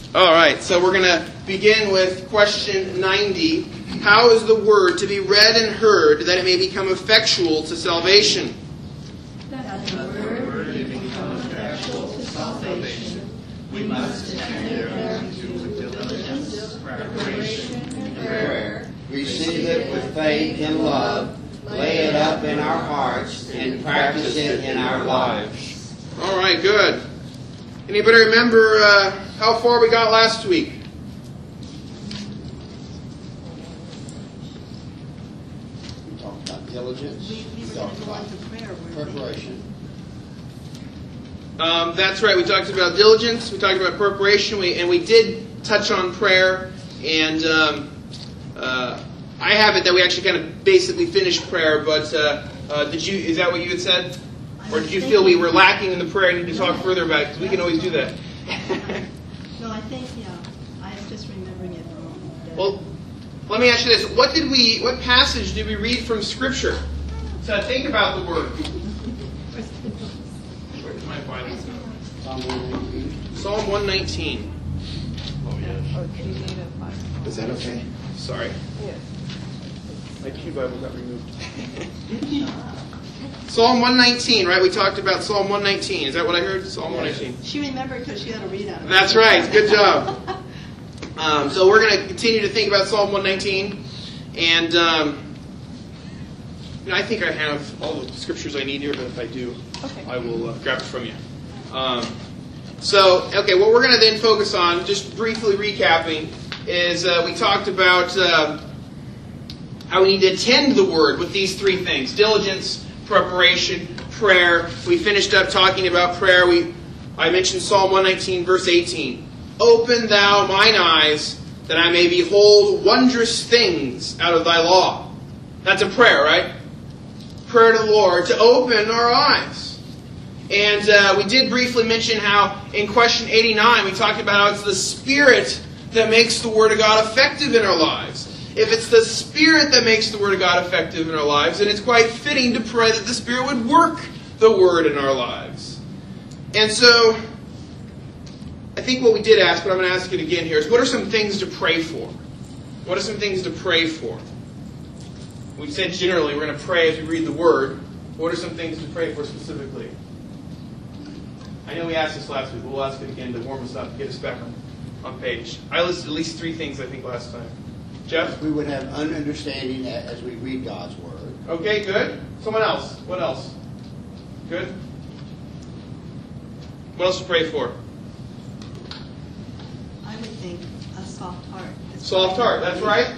All right, so we're going to begin with question 90. How is the word to be read and heard that it may become effectual to salvation? That the word may become effectual to salvation, we must enter into diligence, preparation, and prayer. Receive it with faith and love, lay it up in our hearts, and practice it in our lives. All right, good. Anybody remember how far we got last week? We talked about diligence. We talked about preparation. That's right. We talked about diligence. We talked about preparation. We did touch on prayer. And I have it that we actually kind of basically finished prayer. But did you? Is that what you had said? Or did you feel we were lacking in the prayer and need to talk further about it? Because we can always do that. No, I think, I was just remembering it wrong. Well, let me ask you this. What passage did we read from Scripture to think about the Word? Where's my Bible? Psalm 119. Oh, yes. Is that okay? Sorry. Yes. My Q Bible got removed. Psalm 119, right? We talked about Psalm 119. Is that what I heard? Psalm 119. She remembered because she had a readout of it. That's right. Good job. So we're going to continue to think about Psalm 119. And I think I have all the scriptures I need here, but if I do, I will grab it from you. What we're going to then focus on, just briefly recapping, is we talked about how we need to attend the Word with these three things: diligence, preparation, prayer. We finished up talking about prayer. I mentioned Psalm 119, verse 18. Open thou mine eyes, that I may behold wondrous things out of thy law. That's a prayer, right? Prayer to the Lord to open our eyes. And we did briefly mention how in question 89 we talked about how it's the Spirit that makes the Word of God effective in our lives. If it's the Spirit that makes the Word of God effective in our lives, then it's quite fitting to pray that the Spirit would work the Word in our lives. And so, I think what we did ask, but I'm going to ask it again here, is what are some things to pray for? What are some things to pray for? We said generally we're going to pray as we read the Word. What are some things to pray for specifically? I know we asked this last week, but we'll ask it again to warm us up, get us back on page. I listed at least 3 things, I think, last time. Jeff? We would have an understanding as we read God's Word. Okay, good. Someone else. What else? Good? What else to pray for? I would think a soft heart. Soft heart, that's right.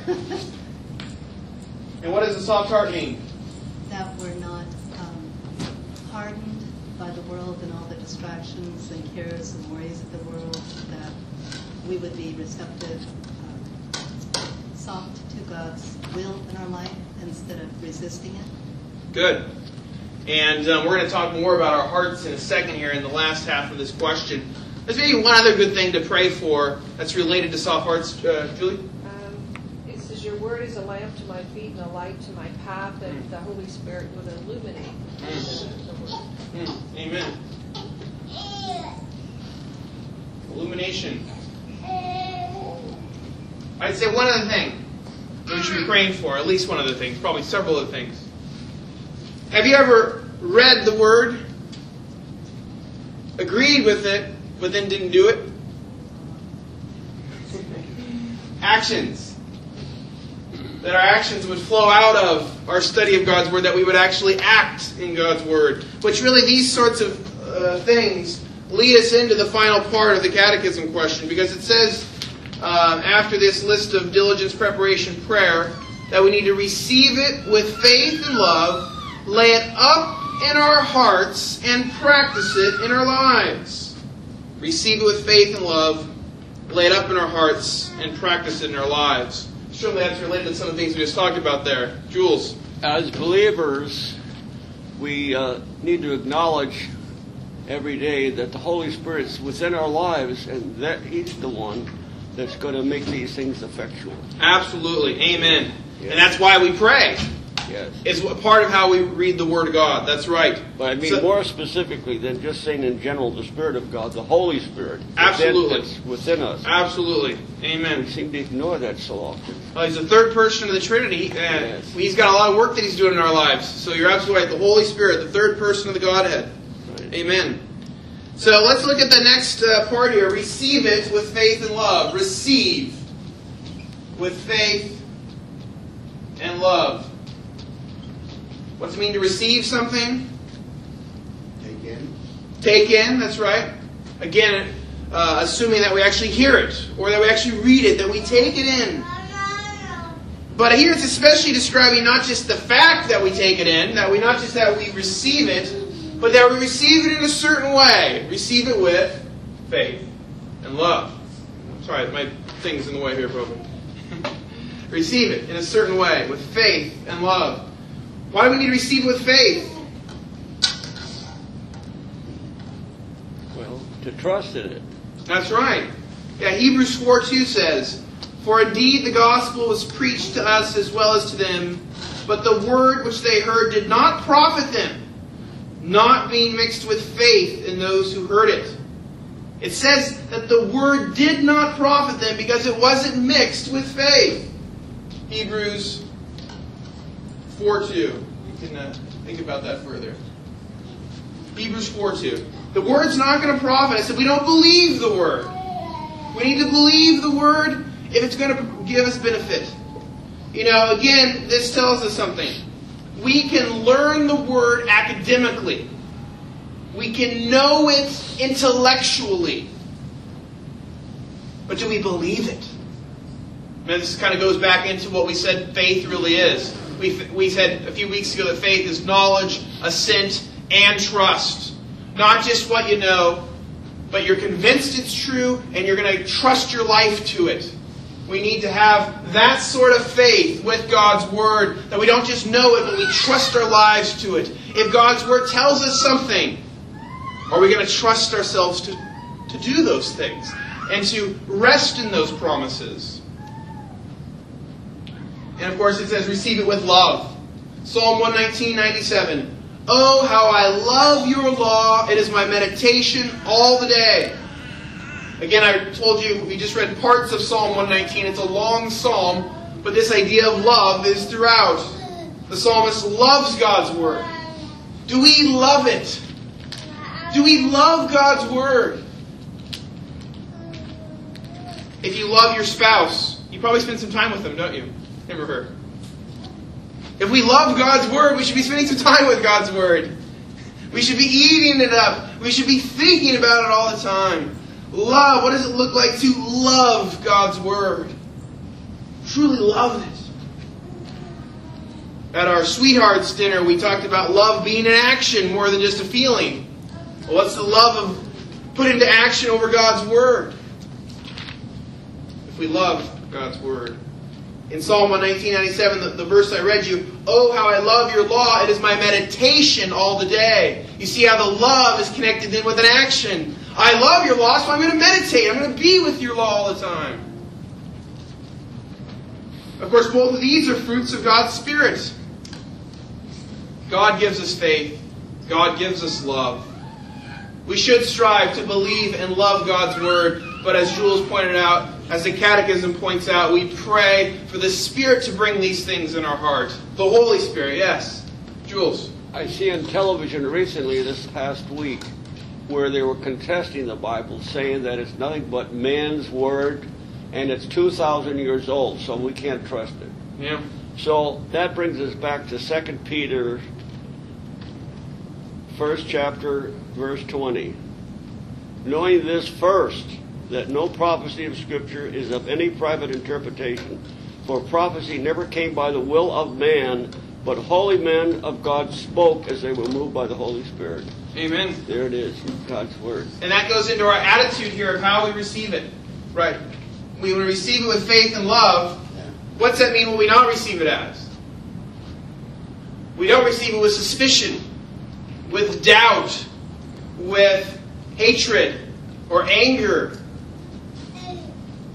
And what does a soft heart mean? That we're not hardened by the world and all the distractions and cares and worries of the world, that we would be receptive, soft to God's will in our life instead of resisting it. Good. And we're going to talk more about our hearts in a second here in the last half of this question. There's maybe one other good thing to pray for that's related to soft hearts. Julie? It says, your word is a lamp to my feet and a light to my path, that the Holy Spirit would illuminate the word. Amen. Illumination. I'd say one other thing that we should be praying for, at least one other thing, probably several other things. Have you ever read the Word, agreed with it, but then didn't do it? Actions. That our actions would flow out of our study of God's Word, that we would actually act in God's Word. Which really, these sorts of things lead us into the final part of the catechism question, because it says, after this list of diligence, preparation, prayer, that we need to receive it with faith and love, lay it up in our hearts, and practice it in our lives. Receive it with faith and love, lay it up in our hearts, and practice it in our lives. Surely that's related to some of the things we just talked about there. Jules? As believers, we need to acknowledge every day that the Holy Spirit's within our lives, and that He's the one that's going to make these things effectual. Absolutely. Amen. Yeah. And that's why we pray. Yes. is a part of how we read the Word of God. That's right. But I mean more specifically than just saying in general the Spirit of God, the Holy Spirit. Absolutely. That's within us. Absolutely. Amen. We seem to ignore that so often. He's the third person of the Trinity, and He's got a lot of work that He's doing in our lives. So you're absolutely right. The Holy Spirit, the third person of the Godhead. Right. Amen. So let's look at the next part here. Receive it with faith and love. Receive with faith and love. What's it mean to receive something? Take in. Take in, that's right. Again, assuming that we actually hear it, or that we actually read it, that we take it in. But here it's especially describing not just the fact that we take it in, that we not just that we receive it, but that we receive it in a certain way. Receive it with faith and love. Sorry, my thing's in the way here, probably. Receive it in a certain way, with faith and love. Why do we need to receive it with faith? Well, to trust in it. That's right. Yeah, Hebrews 4:2 says, "For indeed the gospel was preached to us as well as to them, but the word which they heard did not profit them, not being mixed with faith in those who heard it." It says that the word did not profit them because it wasn't mixed with faith. Hebrews 4:2. You can think about that further. Hebrews 4:2. The word's not going to profit us if we don't believe the word. We need to believe the word if it's going to give us benefit. You know, again, this tells us something. We can learn the word academically. We can know it intellectually. But do we believe it? Now, this kind of goes back into what we said faith really is. We said a few weeks ago that faith is knowledge, assent, and trust. Not just what you know, but you're convinced it's true and you're going to trust your life to it. We need to have that sort of faith with God's Word, that we don't just know it, but we trust our lives to it. If God's Word tells us something, are we going to trust ourselves to do those things and to rest in those promises? And of course it says, receive it with love. Psalm 119:97. "Oh, how I love your law. It is my meditation all the day." Again, I told you, we just read parts of Psalm 119. It's a long psalm, but this idea of love is throughout. The psalmist loves God's Word. Do we love it? Do we love God's Word? If you love your spouse, you probably spend some time with them, don't you? Him or her. If we love God's Word, we should be spending some time with God's Word. We should be eating it up. We should be thinking about it all the time. Love. What does it look like to love God's Word? Truly love it. At our Sweethearts dinner, we talked about love being an action more than just a feeling. Well, what's the love of put into action over God's Word? If we love God's Word. In Psalm 119:97, the verse I read you, "Oh, how I love your law. It is my meditation all the day." You see how the love is connected then with an action. I love your law, so I'm going to meditate. I'm going to be with your law all the time. Of course, both of these are fruits of God's Spirit. God gives us faith. God gives us love. We should strive to believe and love God's Word, but as Jules pointed out, as the Catechism points out, we pray for the Spirit to bring these things in our heart. The Holy Spirit, yes. Jules? I see on television recently, this past week, where they were contesting the Bible, saying that it's nothing but man's word, and it's 2,000 years old, so we can't trust it. Yeah. So that brings us back to 2 Peter, 1st chapter, verse 20. "Knowing this first, that no prophecy of Scripture is of any private interpretation, for prophecy never came by the will of man, but holy men of God spoke as they were moved by the Holy Spirit." Amen. There it is, God's Word. And that goes into our attitude here of how we receive it. Right. We will receive it with faith and love. What's that mean when we not receive it as? We don't receive it with suspicion, with doubt, with hatred, or anger.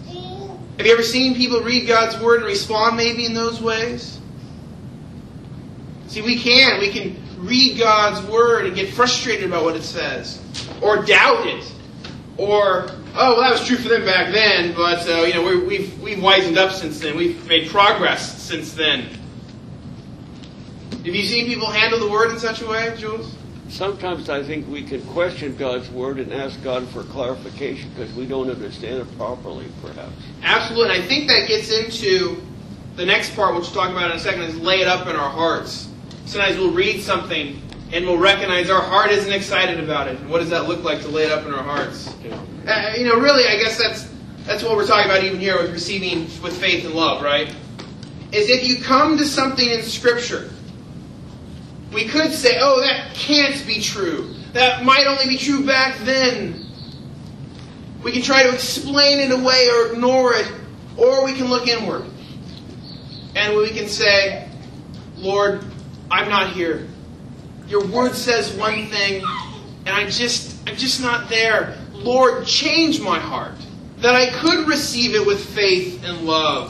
Have you ever seen people read God's Word and respond maybe in those ways? See, we can read God's Word and get frustrated about what it says, or doubt it, or, oh, well, that was true for them back then, but we've wisened up since then. We've made progress since then. Have you seen people handle the Word in such a way, Jules? Sometimes I think we can question God's Word and ask God for clarification because we don't understand it properly, perhaps. Absolutely. And I think that gets into the next part, which we'll talk about in a second, is lay it up in our hearts. Sometimes we'll read something and we'll recognize our heart isn't excited about it. And what does that look like to lay it up in our hearts? Yeah. Really, I guess that's what we're talking about even here with receiving with faith and love, right? Is if you come to something in Scripture, we could say, oh, that can't be true. That might only be true back then. We can try to explain it away or ignore it, or we can look inward. And we can say, Lord, I'm not here. Your Word says one thing, and I'm just not there. Lord, change my heart, that I could receive it with faith and love.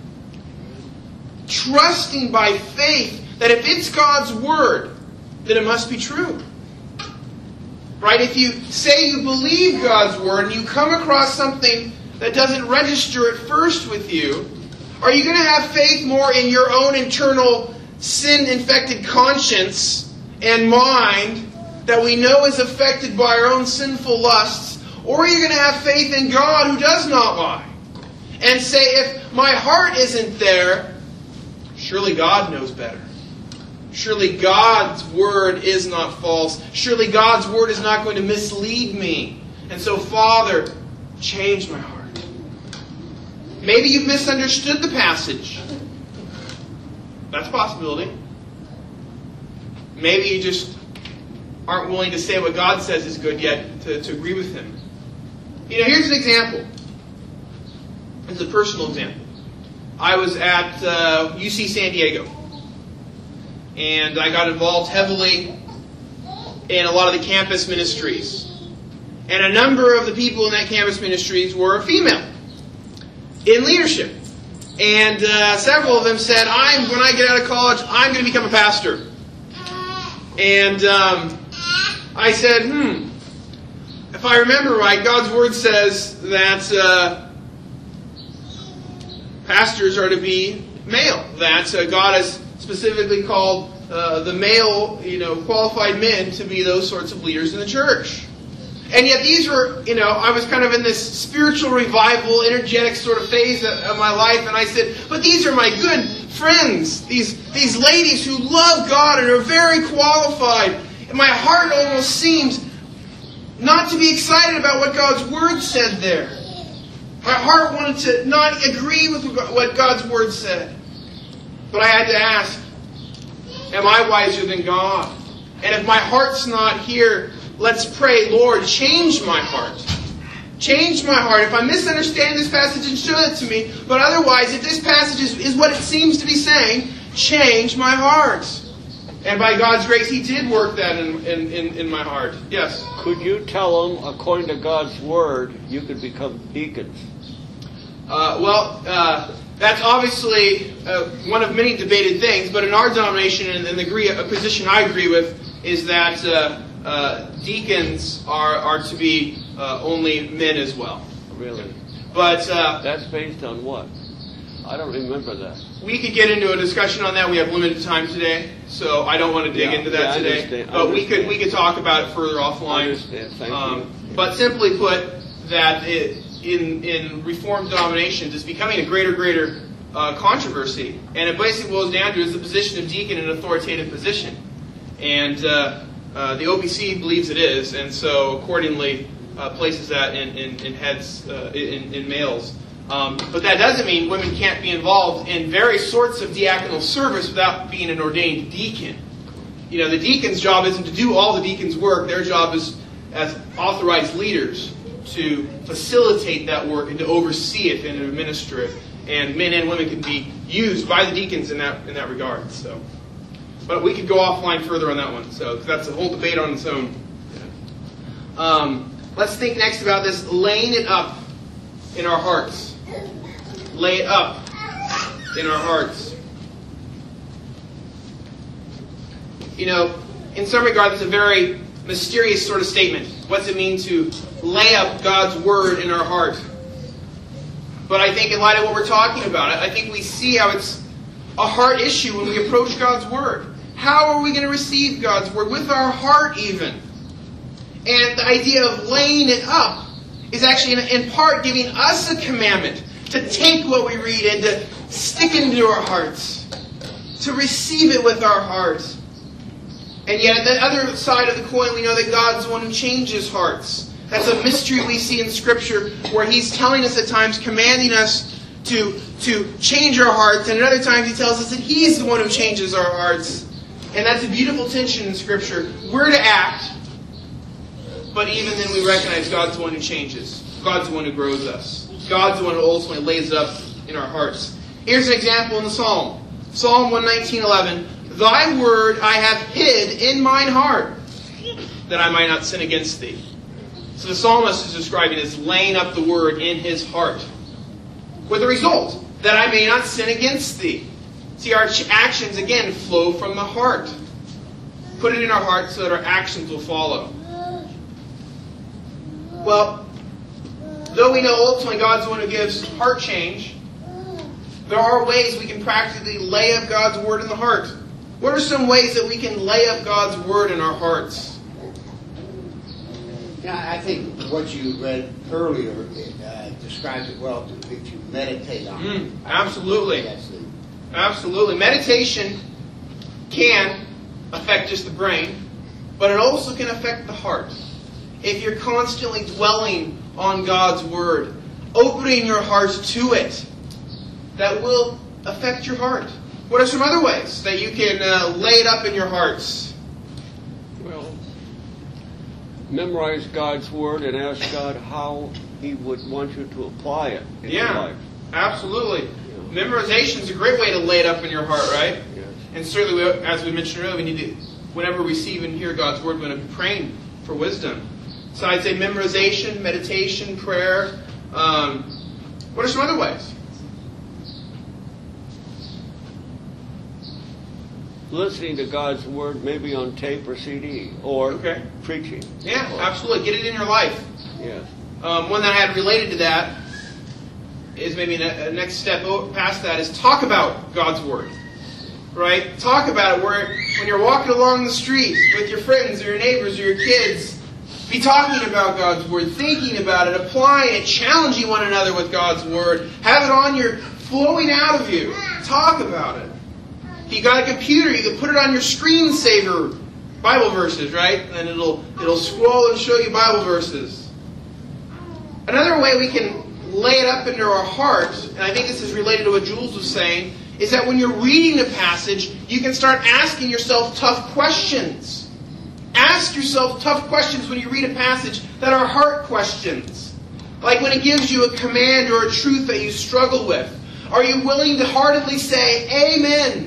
Trusting by faith that if it's God's Word, then it must be true. Right? If you say you believe God's Word and you come across something that doesn't register at first with you, are you going to have faith more in your own internal sin-infected conscience and mind that we know is affected by our own sinful lusts? Or are you going to have faith in God who does not lie? And say, if my heart isn't there, surely God knows better. Surely God's Word is not false. Surely God's Word is not going to mislead me. And so, Father, change my heart. Maybe you've misunderstood the passage. That's a possibility. Maybe you just aren't willing to say what God says is good yet to agree with Him. Here's an example. It's a personal example. I was at UC San Diego. And I got involved heavily in a lot of the campus ministries. And a number of the people in that campus ministries were female in leadership. And several of them said, when I get out of college, I'm going to become a pastor. And I said, if I remember right, God's Word says that pastors are to be male. That God has specifically called the male, qualified men to be those sorts of leaders in the church. And yet these were, I was kind of in this spiritual revival, energetic sort of phase of my life, and I said, but these are my good friends, these ladies who love God and are very qualified. And my heart almost seemed not to be excited about what God's Word said there. My heart wanted to not agree with what God's Word said. But I had to ask, am I wiser than God? And if my heart's not here, let's pray, Lord, change my heart. Change my heart. If I misunderstand this passage, and show it to me. But otherwise, if this passage is what it seems to be saying, change my heart. And by God's grace, He did work that in my heart. Yes? Could you tell them, according to God's Word, you could become deacons? That's obviously one of many debated things, but in our denomination, and a position I agree with, is that deacons are to be only men as well. Really? But that's based on what? I don't remember that. We could get into a discussion on that. We have limited time today, so I don't want to dig into that today. But we could talk about it further offline. I understand. Thank you. But simply put, that in Reformed denominations, it's becoming a greater controversy, and it basically boils down to is the position of deacon an authoritative position, and the OPC believes it is, and so accordingly places that in heads in males. But that doesn't mean women can't be involved in various sorts of diaconal service without being an ordained deacon. The deacon's job isn't to do all the deacon's work. Their job is as authorized leaders to facilitate that work and to oversee it and to administer it. And men and women can be used by the deacons in that regard. So, but we could go offline further on that one. So that's a whole debate on its own. Let's think next about this laying it up in our hearts. Lay it up in our hearts. In some regard, it's a very mysterious sort of statement. What's it mean to lay up God's Word in our heart? But I think in light of what we're talking about, I think we see how it's a heart issue when we approach God's Word. How are we going to receive God's Word? With our heart even. And the idea of laying it up is actually in part giving us a commandment to take what we read and to stick it into our hearts. To receive it with our hearts. And yet, at the other side of the coin, we know that God's the one who changes hearts. That's a mystery we see in Scripture, where He's telling us at times, commanding us to change our hearts, and at other times He tells us that He's the one who changes our hearts. And that's a beautiful tension in Scripture. We're to act, but even then we recognize God's the one who changes. God's the one who grows us. God's the one who ultimately lays it up in our hearts. Here's an example in the Psalm. Psalm 119:11. Thy word I have hid in mine heart, that I might not sin against thee. So the psalmist is describing this laying up the word in his heart. With the result, that I may not sin against thee. See, our actions, again, flow from the heart. Put it in our heart so that our actions will follow. Well, though we know ultimately God's the one who gives heart change, there are ways we can practically lay up God's Word in the heart. What are some ways that we can lay up God's Word in our hearts? I think what you read earlier describes it well, if you meditate on it. Absolutely. Absolutely. Meditation can affect just the brain, but it also can affect the heart. If you're constantly dwelling on God's Word, opening your heart to it, that will affect your heart. What are some other ways that you can lay it up in your hearts? Well, memorize God's Word and ask God how He would want you to apply it in your life. Absolutely. Yeah. Memorization is a great way to lay it up in your heart, right? Yes. And certainly, as we mentioned earlier, we need to, whenever we receive and hear God's Word, we're going to be praying for wisdom. So I'd say memorization, meditation, prayer. What are some other ways? Listening to God's Word, maybe on tape or CD, or preaching. Yeah, absolutely. Get it in your life. Yes. One that I had related to that is maybe a next step past that is talk about God's Word. Right? Talk about it when you're walking along the street with your friends or your neighbors or your kids. Be talking about God's Word, thinking about it, applying it, challenging one another with God's Word. Have it on your, flowing out of you. Talk about it. If you got a computer, you can put it on your screensaver, Bible verses, right? And it'll scroll and show you Bible verses. Another way we can lay it up into our heart, and I think this is related to what Jules was saying, is that when you're reading a passage, you can start asking yourself tough questions. Ask yourself tough questions when you read a passage that are heart questions. Like when it gives you a command or a truth that you struggle with. Are you willing to heartedly say, Amen?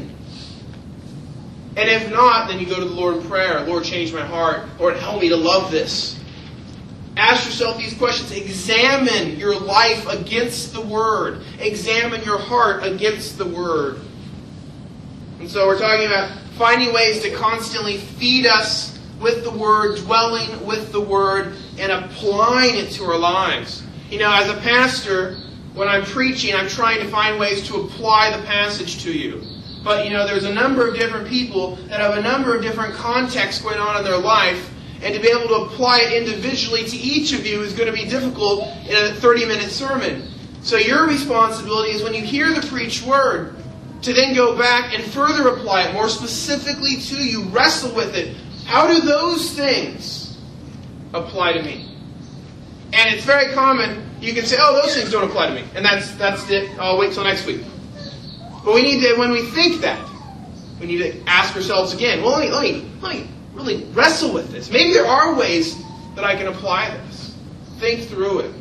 And if not, then you go to the Lord in prayer. Lord, change my heart. Lord, help me to love this. Ask yourself these questions. Examine your life against the Word. Examine your heart against the Word. And so we're talking about finding ways to constantly feed us with the Word, dwelling with the Word, and applying it to our lives. As a pastor, when I'm preaching, I'm trying to find ways to apply the passage to you. But, there's a number of different people that have a number of different contexts going on in their life. And to be able to apply it individually to each of you is going to be difficult in a 30-minute sermon. So your responsibility is when you hear the preached word, to then go back and further apply it more specifically to you. Wrestle with it. How do those things apply to me? And it's very common. You can say, oh, those things don't apply to me. And that's it. I'll wait till next week. But we need to, when we think that, we need to ask ourselves again, well, let me really wrestle with this. Maybe there are ways that I can apply this. Think through it.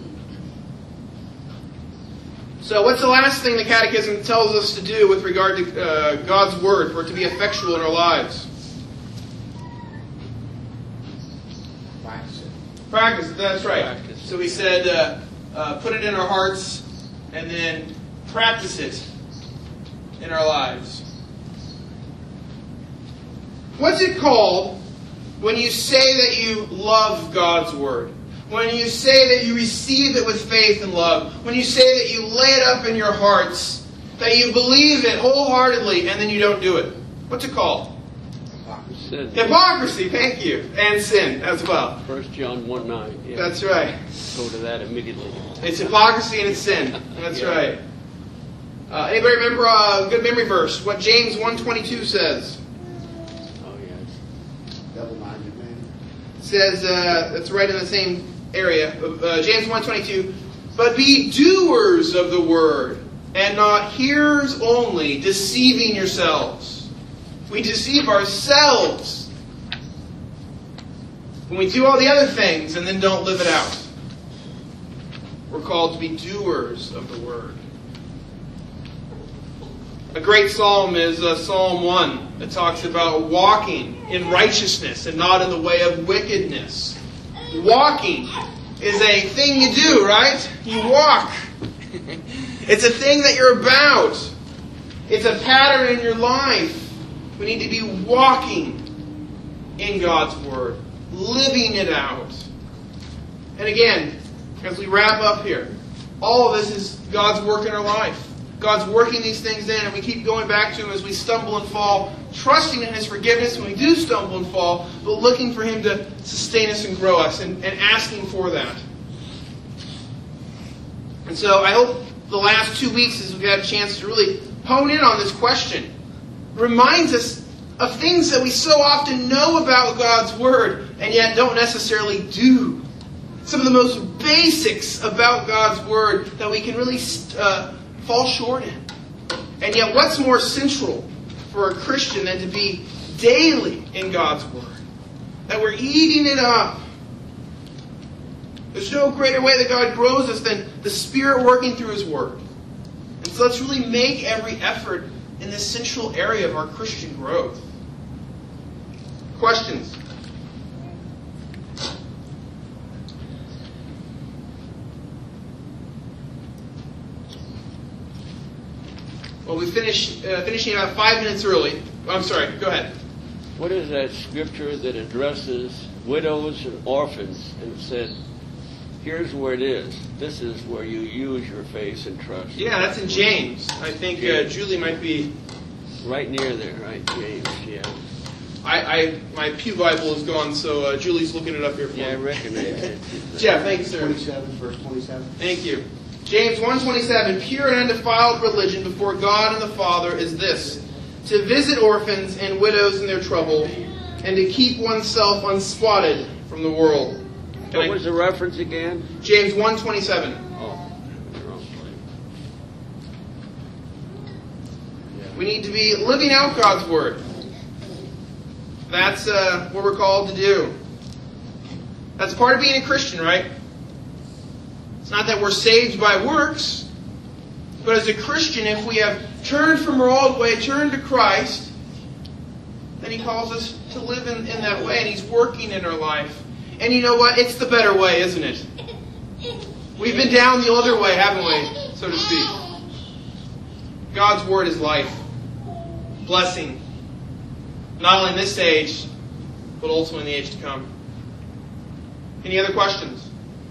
So what's the last thing the Catechism tells us to do with regard to God's Word for it to be effectual in our lives? Practice it, that's right. Practice. So we said put it in our hearts and then practice it in our lives. What's it called when you say that you love God's Word? When you say that you receive it with faith and love? When you say that you lay it up in your hearts, that you believe it wholeheartedly, and then you don't do it? What's it called? Sin. Hypocrisy, thank you. And sin as well. 1 John 1:9. Yeah. That's right. Go to that immediately. It's hypocrisy and it's sin. That's Yeah. right. Anybody remember a good memory verse? What James 1:22 says? Oh, yes. Double-minded man. It says, that's right in the same area. James 1:22. But be doers of the word, and not hearers only, deceiving yourselves. We deceive ourselves when we do all the other things and then don't live it out. We're called to be doers of the word. A great psalm is Psalm 1 that talks about walking in righteousness and not in the way of wickedness. Walking is a thing you do, right? You walk. It's a thing that you're about. It's a pattern in your life. We need to be walking in God's Word, living it out. And again, as we wrap up here, all of this is God's work in our life. God's working these things in, and we keep going back to Him as we stumble and fall, trusting in His forgiveness when we do stumble and fall, but looking for Him to sustain us and grow us, and asking for that. And so I hope the last 2 weeks, as we've had a chance to really hone in on this question, reminds us of things that we so often know about God's Word and yet don't necessarily do. Some of the most basics about God's Word that we can really fall short in. And yet what's more central for a Christian than to be daily in God's Word? That we're eating it up. There's no greater way that God grows us than the Spirit working through His Word. And so let's really make every effort in this central area of our Christian growth. Questions? Well, we finishing about 5 minutes early. I'm sorry, go ahead. What is that scripture that addresses widows and orphans and said, here's where it is. This is where you use your faith and trust. Yeah, that's in James. I think Julie might be... Right near there, right? James, yeah. My pew Bible is gone, so Julie's looking it up here for me. Yeah, I recognize it. Jeff, thank you, sir. 27, verse 27. Thank you. James 1:27, pure and undefiled religion before God and the Father is this, to visit orphans and widows in their trouble, and to keep oneself unspotted from the world. What was the reference again? James 1:27. Oh, in the wrong place. Yeah. We need to be living out God's Word. That's what we're called to do. That's part of being a Christian, right? It's not that we're saved by works, but as a Christian, if we have turned from our old way, turned to Christ, then He calls us to live in that way, and He's working in our life. And you know what? It's the better way, isn't it? We've been down the other way, haven't we? So to speak. God's Word is life. Blessing. Not only in this age, but also in the age to come. Any other questions?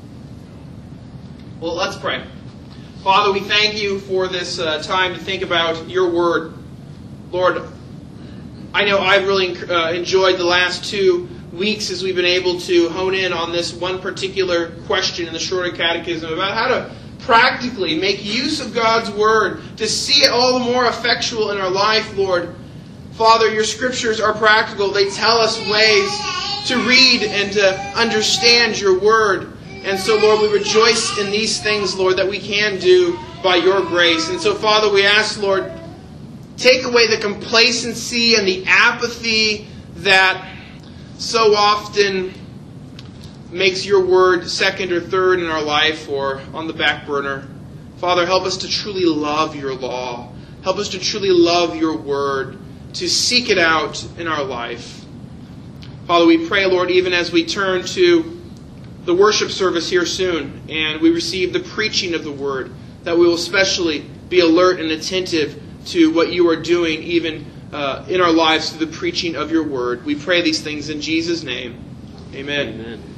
Well, let's pray. Father, we thank You for this time to think about Your Word. Lord, I know I've really enjoyed the last 2 weeks as we've been able to hone in on this one particular question in the Shorter Catechism about how to practically make use of God's Word to see it all the more effectual in our life, Lord. Father, Your Scriptures are practical. They tell us ways to read and to understand Your Word. And so, Lord, we rejoice in these things, Lord, that we can do by Your grace. And so, Father, we ask, Lord, take away the complacency and the apathy that so often makes Your Word second or third in our life or on the back burner. Father, help us to truly love Your law. Help us to truly love Your Word, to seek it out in our life. Father, we pray, Lord, even as we turn to the worship service here soon and we receive the preaching of the Word, that we will especially be alert and attentive to what You are doing even in our lives through the preaching of your word. We pray these things in Jesus' name. Amen. Amen.